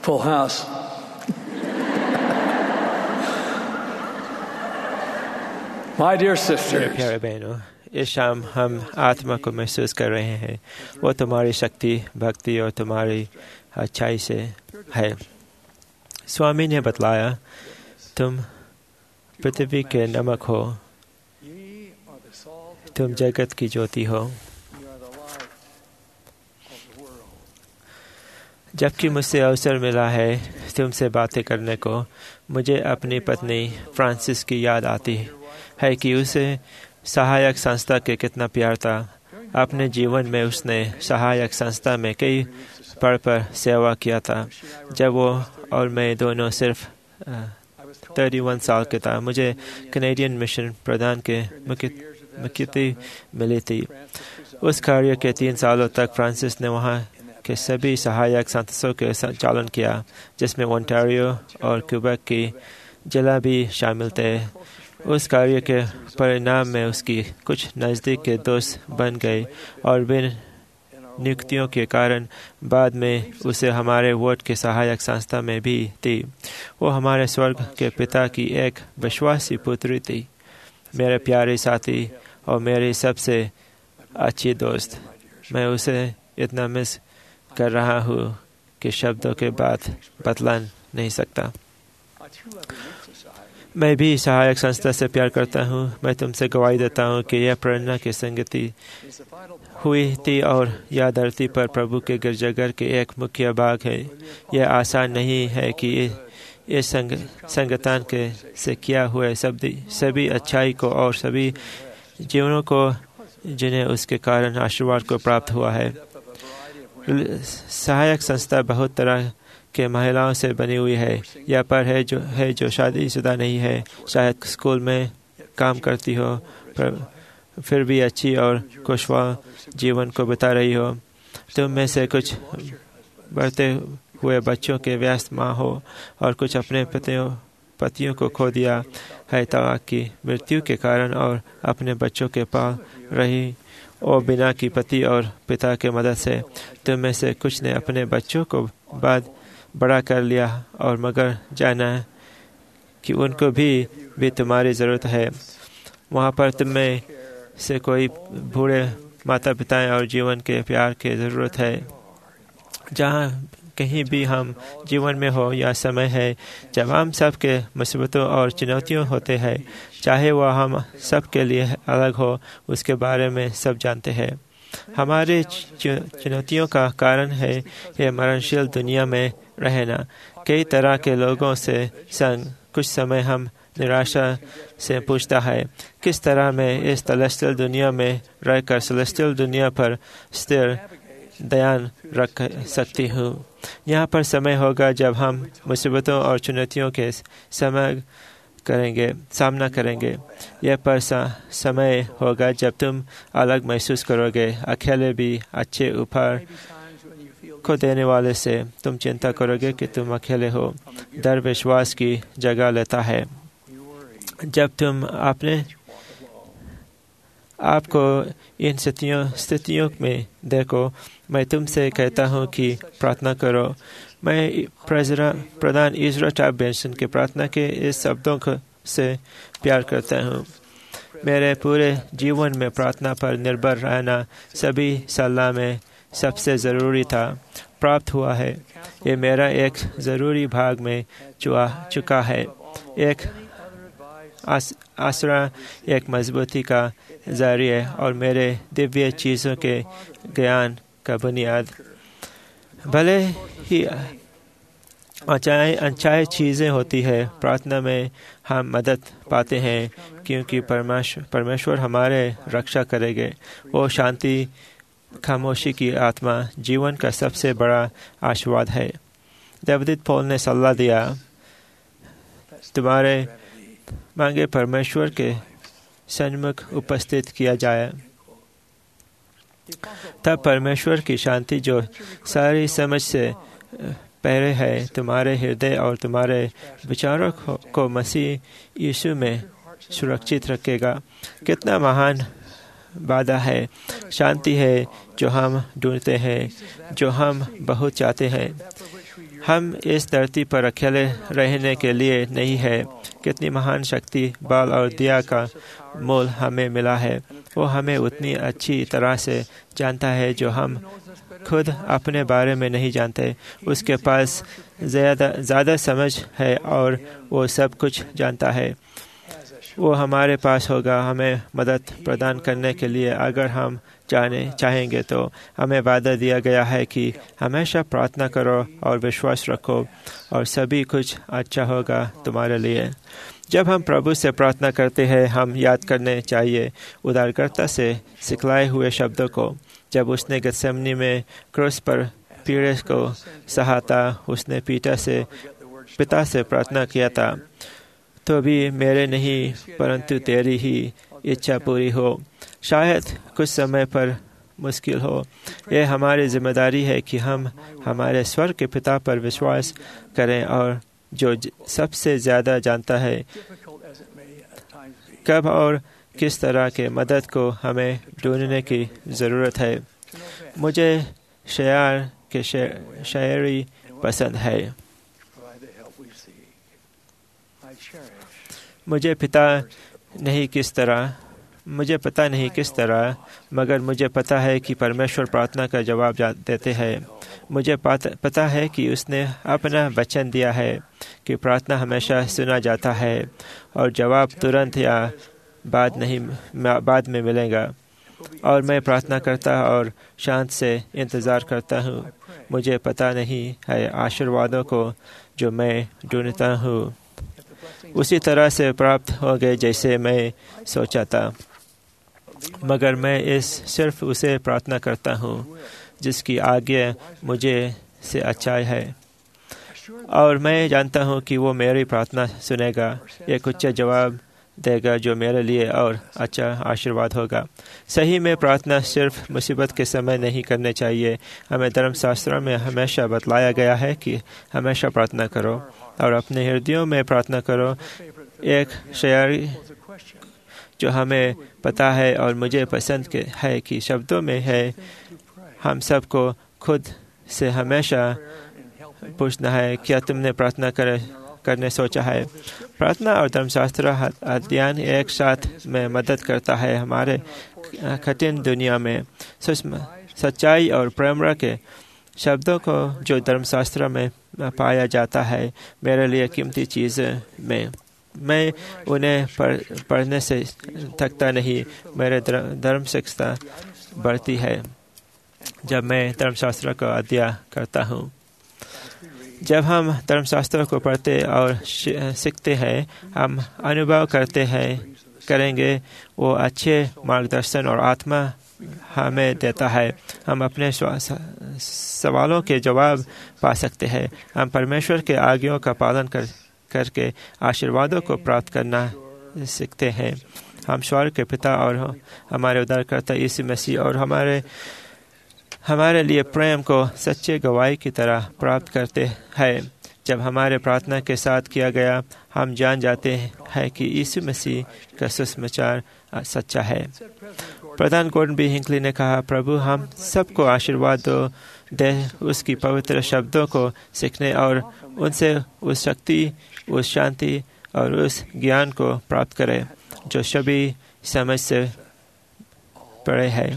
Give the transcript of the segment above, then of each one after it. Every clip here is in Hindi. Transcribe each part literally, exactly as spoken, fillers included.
Full house. My dear मेरे sisters, प्यारे बहनों, इस शाम हम आत्मा को महसूस कर रहे हैं। वो तुम्हारी शक्ति, भक्ति और तुम्हारी अच्छाई से है। स्वामी ने बतलाया, तुम पृथ्वी के नमक हो, तुम जगत की ज्योति हो। जबकि मुझसे अवसर मिला है तुमसे बातें करने को, मुझे अपनी पत्नी फ्रांसिस की याद आती है कि उसे सहायक संस्था के कितना प्यार था। अपने जीवन में उसने सहायक संस्था में कई पढ़ पर सेवा किया था। जब वो और मैं दोनों सिर्फ इकतीस साल के था, मुझे कैनेडियन मिशन प्रधान के मुख्यति मिली थी। उस कार्य के तीन सालों तक फ्रांसिस ने वहाँ के सभी सहायक संस्थाओं के संचालन किया, जिसमें ओंटारियो और क्यूबेक की जिला भी शामिल थे। उस कार्य के परिणाम में उसकी कुछ नज़दीक के दोस्त बन गए और बिन नियुक्तियों के कारण बाद में उसे हमारे वोट के सहायक संस्था में भी थी। वो हमारे स्वर्ग के पिता की एक विश्वासी पुत्री थी, मेरे प्यारे साथी और मेरी सबसे अच्छी दोस्त। मैं उसे इतना मिस कर रहा हूँ कि शब्दों के बाद बतला नहीं सकता। मैं भी सहायक संस्था से प्यार करता हूँ। मैं तुमसे गवाही देता हूँ कि यह प्रेरणा की संगति हुई थी और यह धरती पर प्रभु के गिरजाघर के एक मुख्य भाग है। यह आसान नहीं है कि इस संग, संगठन के से किया हुए सभी सभी अच्छाई को और सभी जीवनों को जिन्हें उसके कारण आशीर्वाद को प्राप्त हुआ है। सहायक संस्था बहुत तरह के महिलाओं से बनी हुई है। यह पर है जो है जो शादीशुदा नहीं है, शायद स्कूल में काम करती हो, पर फिर भी अच्छी और खुशहाल जीवन को बिता रही हो। तुम में से कुछ बढ़ते हुए बच्चों के व्यस्त माँ हो और कुछ अपने पतियों पतियों को खो दिया है ताकि मृत्यु के कारण और अपने बच्चों के पाल रही और बिना की पति और पिता के मदद से। तुम में से कुछ ने अपने बच्चों को बाद बड़ा कर लिया और मगर जाना कि उनको भी भी तुम्हारी ज़रूरत है। वहाँ पर तुम में से कोई बूढ़े माता पिताएं और जीवन के प्यार की ज़रूरत है। जहाँ कहीं भी हम जीवन में हो, या समय है जब हम सब के मुसीबतों और चुनौतियों होते हैं, चाहे वह हम सब के लिए अलग हो, उसके बारे में सब जानते हैं। हमारे चुनौतियों का कारण है ये मरणशील दुनिया में रहना। कई तरह के लोगों से संग कुछ समय हम निराशा से पूछता है, किस तरह मैं इस सेलेस्टियल दुनिया में रहकर सेलेस्टियल दुनिया पर स्थिर ध्यान रख सकती हूँ। यहाँ पर समय होगा जब हम मुसीबतों और चुनौतियों के समय करेंगे सामना करेंगे। यह पर समय होगा जब तुम अलग महसूस करोगे, अकेले भी अच्छे उपहार को देने वाले से तुम चिंता करोगे कि तुम अकेले हो। डर विश्वास की जगह लेता है। जब तुम अपने आपको इन स्थितियों स्थितियों में देखो, मैं तुमसे कहता हूँ कि प्रार्थना करो। मैं प्रधान इज़रा टैब बेंसन के प्रार्थना के इस शब्दों से प्यार करता हूँ। मेरे पूरे जीवन में प्रार्थना पर निर्भर रहना सभी सलाह में सबसे ज़रूरी था, प्राप्त हुआ है। ये मेरा एक ज़रूरी भाग में चुआ चुका है, एक आस, आसरा, एक मजबूती का ज़रिए और मेरे दिव्य चीज़ों के ज्ञान का बुनियाद। भले ही अच्छाई अच्छाई चीज़ें होती है, प्रार्थना में हम मदद पाते हैं क्योंकि परमेश्वर परमेश्वर हमारे रक्षा करेंगे। वो शांति, खामोशी की आत्मा जीवन का सबसे बड़ा आशीर्वाद है। देवदूत पौल ने सलाह दिया, तुम्हारे मांगे परमेश्वर के सन्मुख उपस्थित किया जाए, तब परमेश्वर की शांति जो सारी समझ से पहले है तुम्हारे हृदय और तुम्हारे विचारों को मसीह यीशु में सुरक्षित रखेगा। कितना महान वादा है, शांति है जो हम ढूंढते हैं, जो हम बहुत चाहते हैं। हम इस धरती पर अकेले रहने के लिए नहीं है। कितनी महान शक्ति, बल और दया का मोल हमें मिला है। वो हमें उतनी अच्छी तरह से जानता है जो हम खुद अपने बारे में नहीं जानते। उसके पास ज़्यादा ज़्यादा समझ है और वो सब कुछ जानता है। वो हमारे पास होगा हमें मदद प्रदान करने के लिए। अगर हम जाने चाहेंगे तो हमें वादा दिया गया है कि हमेशा प्रार्थना करो और विश्वास रखो और सभी कुछ अच्छा होगा तुम्हारे लिए। जब हम प्रभु से प्रार्थना करते हैं, हम याद करने चाहिए उद्धारकर्ता से सिखलाए हुए शब्दों को। जब उसने गत्सेमनी में क्रूस पर पीड़े को सहा था, उसने पिता से पिता से प्रार्थना किया था, तो भी मेरे नहीं परंतु तेरी ही इच्छा पूरी हो। शायद कुछ समय पर मुश्किल हो। यह हमारी जिम्मेदारी है कि हम हमारे स्वर्ग के पिता पर विश्वास करें और जो सबसे ज़्यादा जानता है कब और किस तरह के मदद को हमें ढूंढने की ज़रूरत है। मुझे शायर के शायरी पसंद है। मुझे पिता नहीं किस तरह मुझे पता नहीं किस तरह मगर मुझे पता है कि परमेश्वर प्रार्थना का जवाब देते हैं। मुझे पता है कि उसने अपना वचन दिया है कि प्रार्थना हमेशा सुना जाता है और जवाब तुरंत या बाद नहीं बाद में मिलेगा। और मैं प्रार्थना करता और शांत से इंतज़ार करता हूँ। मुझे पता नहीं है आशीर्वादों को जो मैं ढूंढता हूँ उसी तरह से प्राप्त हो गए जैसे मैं सोचा था, मगर मैं इस सिर्फ उसे प्रार्थना करता हूँ जिसकी आज्ञा मुझे से अच्छा है और मैं जानता हूँ कि वो मेरी प्रार्थना सुनेगा, एक उच्च जवाब देगा जो मेरे लिए और अच्छा आशीर्वाद होगा। सही में प्रार्थना सिर्फ मुसीबत के समय नहीं करने चाहिए। हमें धर्मशास्त्रों में हमेशा बतलाया गया है कि हमेशा प्रार्थना करो और अपने हृदयों में प्रार्थना करो। एक शायरी जो हमें पता है और मुझे पसंद है कि शब्दों में है, हम सबको खुद से हमेशा पूछना है क्या तुमने प्रार्थना कर करने सोचा है। प्रार्थना और धर्मशास्त्र अध्ययन एक साथ में मदद करता है हमारे कठिन दुनिया में सच्चाई और प्रेम के शब्दों को जो धर्मशास्त्र में पाया जाता है मेरे लिए कीमती चीज़ में। मैं उन्हें पढ़, पढ़ने से थकता नहीं। मेरे धर्म शिक्षा बढ़ती है जब मैं धर्मशास्त्र का अध्ययन करता हूँ। जब हम धर्मशास्त्र को पढ़ते और सीखते हैं, हम अनुभव करते हैं करेंगे वो अच्छे मार्गदर्शन और आत्मा हमें देता है। हम अपने सवालों के जवाब पा सकते हैं। हम परमेश्वर के आज्ञाओं का पालन कर करके आशीर्वादों को प्राप्त करना सीखते हैं। हम स्वर्ग के पिता और हमारे उद्धारकर्ता यीशु मसीह और हमारे हमारे लिए प्रेम को सच्चे गवाही की तरह प्राप्त करते हैं। जब हमारे प्रार्थना के साथ किया गया, हम जान जाते हैं कि यीशु मसीह का सुसमाचार सच्चा है। प्रधान गॉर्डन बी हिंकली ने कहा, प्रभु हम सबको आशीर्वाद दो दे उसकी पवित्र शब्दों को सीखने और उनसे उस शक्ति, उस शांति और उस ज्ञान को प्राप्त करें जो सभी समझ से परे है।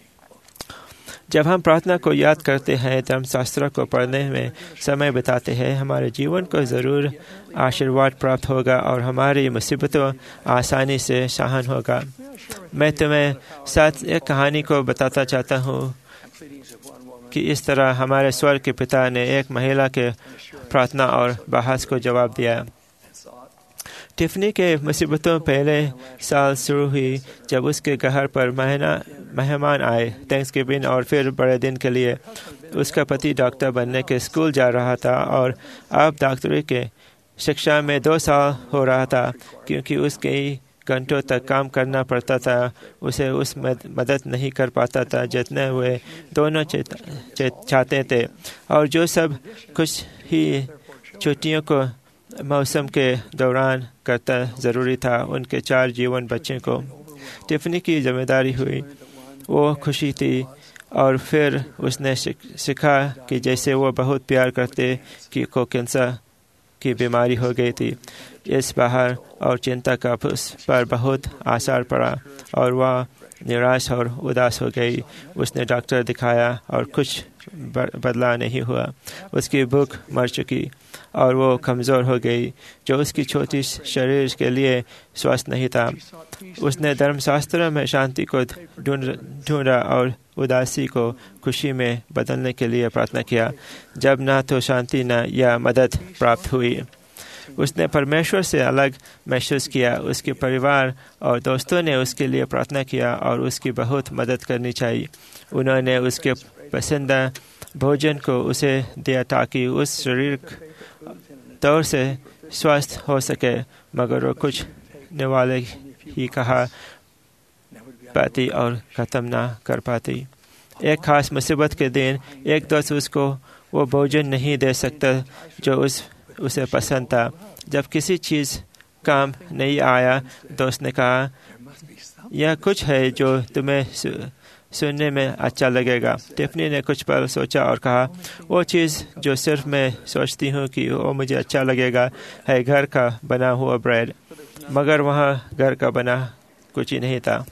जब हम प्रार्थना को याद करते हैं, धर्मशास्त्र को पढ़ने में समय बिताते हैं, हमारे जीवन को ज़रूर आशीर्वाद प्राप्त होगा और हमारी मुसीबतों आसानी से सहन होगा। मैं तुम्हें साथ एक कहानी को बताता चाहता हूँ कि इस तरह हमारे स्वर्ग के पिता ने एक महिला के प्रार्थना और बहस को जवाब दिया। टिफनी के मुसीबतों पहले साल शुरू हुई जब उसके घर पर महीना मेहमान आए थैंक्सगिविंग और फिर बड़े दिन के लिए। उसका पति डॉक्टर बनने के स्कूल जा रहा था और अब डॉक्टरी के शिक्षा में दो साल हो रहा था। क्योंकि उसके घंटों तक काम करना पड़ता था, उसे उस मदद नहीं कर पाता था जितने वे दोनों चाहते थे। और जो सब कुछ ही छुट्टियों को मौसम के दौरान करता ज़रूरी था, उनके चार जीवन बच्चों को टिफनी की जिम्मेदारी हुई। वो खुशी थी और फिर उसने सीखा कि जैसे वो बहुत प्यार करते कि को कैंसर की बीमारी हो गई थी। इस बाहर और चिंता का उस पर बहुत असर पड़ा और वह निराश और उदास हो गई। उसने डॉक्टर दिखाया और कुछ बदला नहीं हुआ। उसकी भूख मर चुकी और वो कमज़ोर हो गई, जो उसकी छोटी शरीर के लिए स्वस्थ नहीं था। उसने धर्मशास्त्र में शांति को ढूंढ ढूंढा और उदासी को खुशी में बदलने के लिए प्रार्थना किया, जब न तो शांति न या मदद प्राप्त हुई। उसने परमेश्वर से अलग महसूस किया। उसके परिवार और दोस्तों ने उसके लिए प्रार्थना किया और उसकी बहुत मदद करनी चाहिए। उन्होंने उसके पसंदीदा भोजन को उसे दिया ताकि उस शरीर तौर से स्वस्थ हो सके, मगर वो कुछ निवाले ही कहा पाती और ख़त्म ना कर पाती। एक खास मुसीबत के दिन एक दोस्त उसको वो भोजन नहीं दे सकता जो उस उसे पसंद था। जब किसी चीज़ काम नहीं आया, दोस्त ने कहा, यह कुछ है जो तुम्हें सुनने में अच्छा लगेगा। टिफ़नी ने कुछ पल सोचा और कहा, वो चीज़ जो सिर्फ मैं सोचती हूँ कि वो मुझे अच्छा लगेगा है घर का बना हुआ ब्रेड। मगर वहाँ घर का बना कुछ ही नहीं था।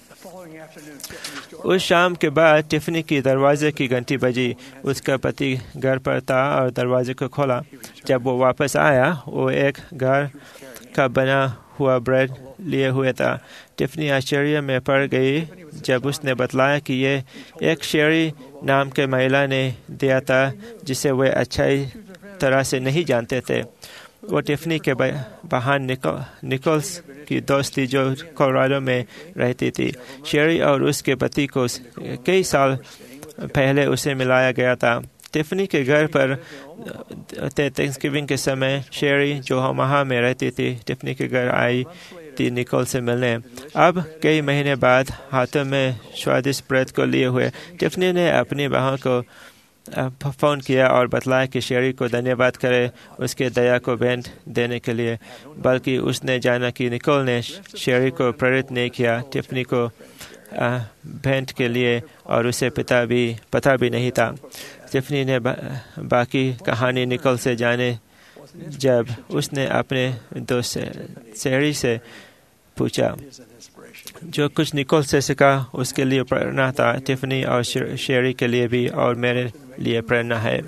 उस शाम के बाद टिफ़नी की दरवाजे की घंटी बजी। उसका पति घर पर था और दरवाजे को खोला। जब वो वापस आया, वो एक घर का बना हुआ ब्रेड लिए हुए था। टिफ़नी आश्चर्य में पड़ गई जब उसने बतलाया कि ये एक शेरी नाम के महिला ने दिया था, जिसे वे अच्छी तरह से नहीं जानते थे। वो टिफ़नी के बहन निको, निकोल्स की दोस्त थी, जो कोलोराडो में रहती थी। शेरी और उसके पति को कई साल पहले उसे मिलाया गया था। टिफ़नी के घर पर थैंक्सगिविंग के समय शेरी, जो ओमाहा में रहती थी, टिफ़नी के घर आई थी निकोल से मिलने। अब कई महीने बाद हाथों में स्वादिष्ट ब्रेड को लिए हुए टिफ़नी ने अपनी बहन को फ़ोन किया और बतलाया कि शेरी को धन्यवाद करे उसके दया को भेंट देने के लिए। बल्कि उसने जाना कि निकोल ने शेरी को प्रेरित नहीं किया टिफ़नी को भेंट के लिए, और उसे पिता भी पता भी नहीं था। टिफ़नी ने बा, बाकी कहानी निकोल से जाने जब उसने अपने दोस्त शेरी से पूछा। जो कुछ निकोल से सीखा उसके लिए प्रेरणा था। टिफ़नी और शेरी के लिए भी और मेरे लिए प्रेरणा है।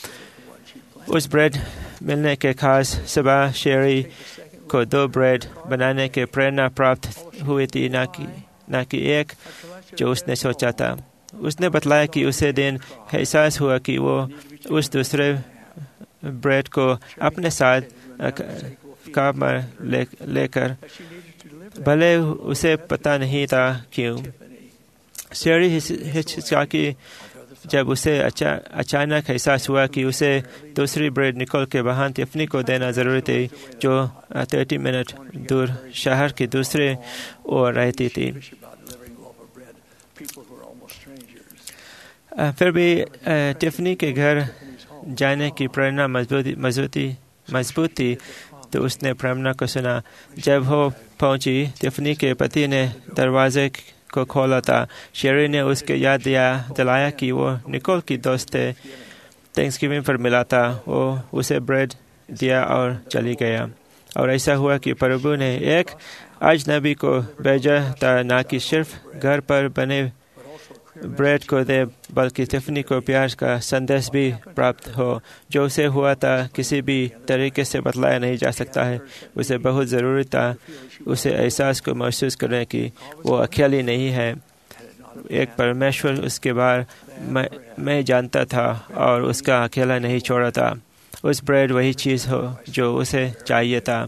उस ब्रेड मिलने के खास सुबह शेरी को दो ब्रेड बनाने के प्रेरणा प्राप्त हुई थी, ना कि ना कि एक जो उसने सोचा था। उसने बतलाया कि उसे दिन एहसास हुआ कि वो उस दूसरे ब्रेड को अपने साथ कार में ले लेकर, भले उसे पता नहीं था क्यों। शेरी हिचकिचाई जब उसे अचा, अचानक एहसास हुआ कि उसे दूसरी ब्रेड निकोल के बहन टिफ़नी को देना ज़रूरी थी, जो तीस मिनट दूर शहर के दूसरे ओर रहती थी। फिर भी टिफ़नी के घर जाने की प्रेरणा मजबूती मजबूती मजबूत थी, तो उसने प्रेरणा को सुना। जब वो पहुंची, टिफ़नी के पति ने दरवाजे को खोला था। शेरी ने उसके याद दिया दिलाया कि वो निकोल की दोस्त थे, थैंक्सगिविंग पर मिला था। वो उसे ब्रेड दिया और चली गया। और ऐसा हुआ कि प्रभु ने एक अजनबी को भेजा था, ना कि सिर्फ घर पर बने ब्रेड को दे, बल्कि टिफ़नी को प्यार का संदेश भी प्राप्त हो। जो उसे हुआ था किसी भी तरीके से बतलाया नहीं जा सकता है। उसे बहुत ज़रूरी था उसे एहसास को महसूस करने की वो अकेली नहीं है। एक परमेश्वर उसके बारे में मैं जानता था और उसका अकेला नहीं छोड़ा था। उस ब्रेड वही चीज़ हो जो उसे चाहिए था।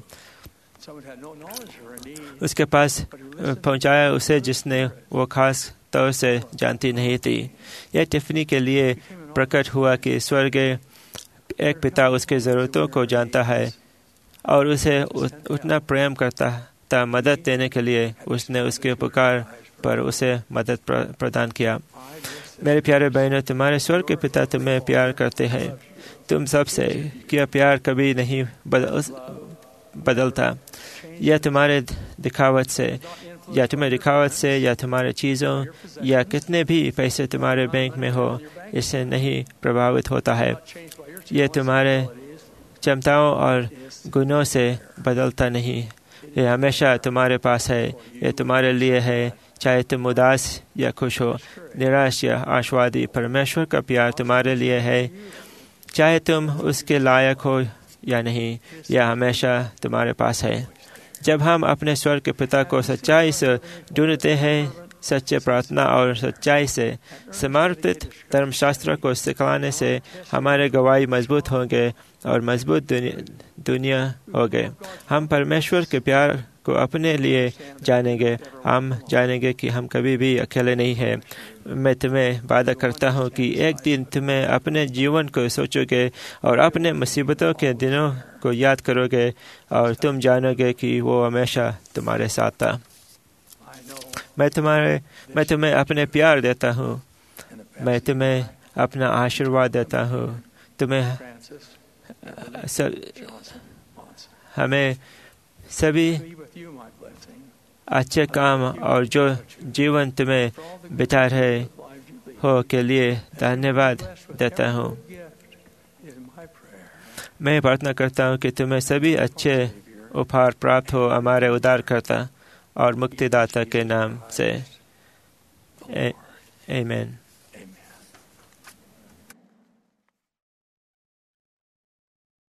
उसके पास पहुंचाया उसे जिसने वो खास तौर से जानती नहीं थी। यह टिफ़नी के लिए प्रकट हुआ कि स्वर्ग एक पिता उसके ज़रूरतों को जानता है और उसे उतना प्रेम करता था। मदद देने के लिए उसने उसके पुकार पर उसे मदद प्रदान किया। मेरे प्यारे बहनों, तुम्हारे स्वर्ग के पिता तुम्हें प्यार करते हैं। तुम सबसे किया प्यार कभी नहीं बदल, बदलता। यह तुम्हारे दिखावट से या तुम्हें दिखावट से या तुम्हारे चीज़ों या कितने भी पैसे तुम्हारे बैंक में हो, इससे नहीं प्रभावित होता है। ये तुम्हारे क्षमताओं और गुणों से बदलता नहीं। ये हमेशा तुम्हारे पास है। ये तुम्हारे लिए है, चाहे तुम उदास या खुश हो, निराश या आशावादी। परमेश्वर का प्यार तुम्हारे लिए है, चाहे तुम उसके लायक हो या नहीं। यह हमेशा तुम्हारे पास है। जब हम अपने स्वर्ग के पिता को सच्चाई से ढूंढते हैं, सच्चे प्रार्थना और सच्चाई से समर्पित धर्मशास्त्र को सिखाने से हमारे गवाही मजबूत होंगे और मजबूत दुनिया, दुनिया होगे। हम परमेश्वर के प्यार को अपने लिए जानेंगे। हम जानेंगे कि हम कभी भी अकेले नहीं हैं। मैं तुम्हें वादा करता हूँ कि एक दिन तुम्हें अपने जीवन को सोचोगे और अपने मुसीबतों के दिनों को याद करोगे और तुम जानोगे कि वो हमेशा तुम्हारे साथ था। मैं तुम्हारे मैं तुम्हें अपने प्यार देता हूँ। मैं तुम्हें अपना आशीर्वाद देता हूँ। तुम्हें सब, हमें सभी अच्छे काम और जो जीवन तुम्हें बिता रहे हो के लिए धन्यवाद देता हूँ। मैं प्रार्थना करता हूँ कि तुम्हें सभी अच्छे उपहार प्राप्त हो हमारे उद्धारकर्ता और मुक्तिदाता के नाम से। आमीन।